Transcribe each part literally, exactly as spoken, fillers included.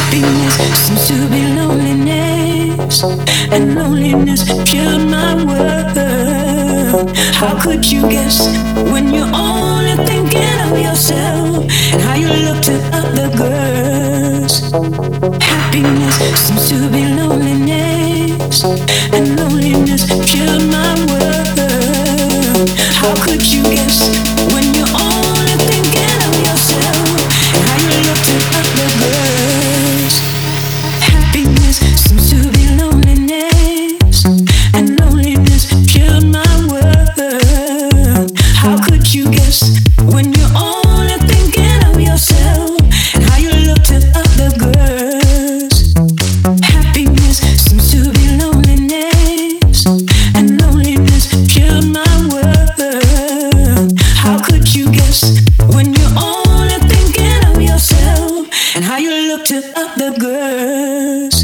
Happiness seems to be loneliness, and loneliness killed my world. How could you guess when you're only thinking of yourself and how you look to other girls? Happiness seems to be loneliness, and loneliness killed my world. How could you guess when you're only thinking of yourself and how you look to other girls? Happiness seems to be loneliness, and loneliness killed my world. How could you guess when you're only thinking of yourself and how you look to other girls? Happiness seems to be loneliness, and loneliness killed my world. How could you guess when you're only thinking of yourself and how you look to other girls?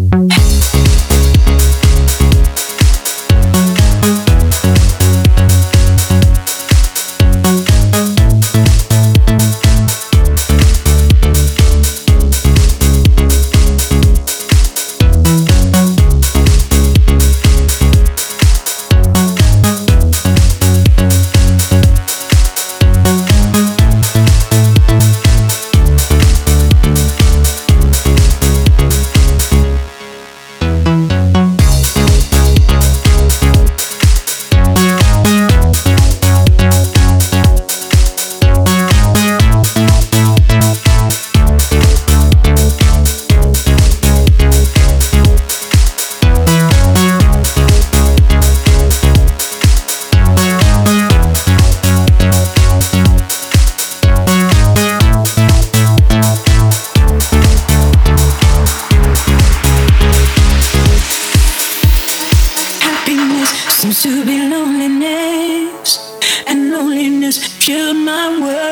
Seems to be loneliness, and loneliness killed my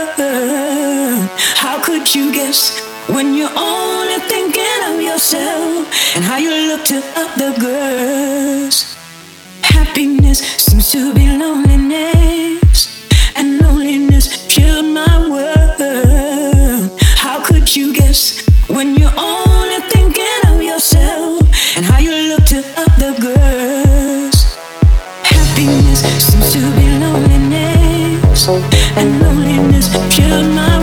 world. How could you guess when you're only thinking of yourself and how you look to other girls? Happiness seems to be loneliness, and loneliness killed my world. How could you guess when you're only thinking of yourself and how you look to other girls? Happiness seems to be loneliness, and loneliness killed my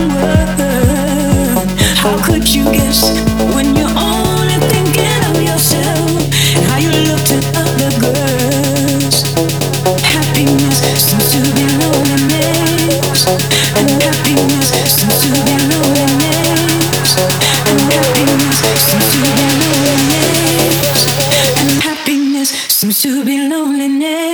world. How could you guess when you're only thinking of yourself and how you look to other girls? Happiness seems to be loneliness, and happiness seems to be loneliness, and happiness seems to be loneliness, and happiness seems to be loneliness.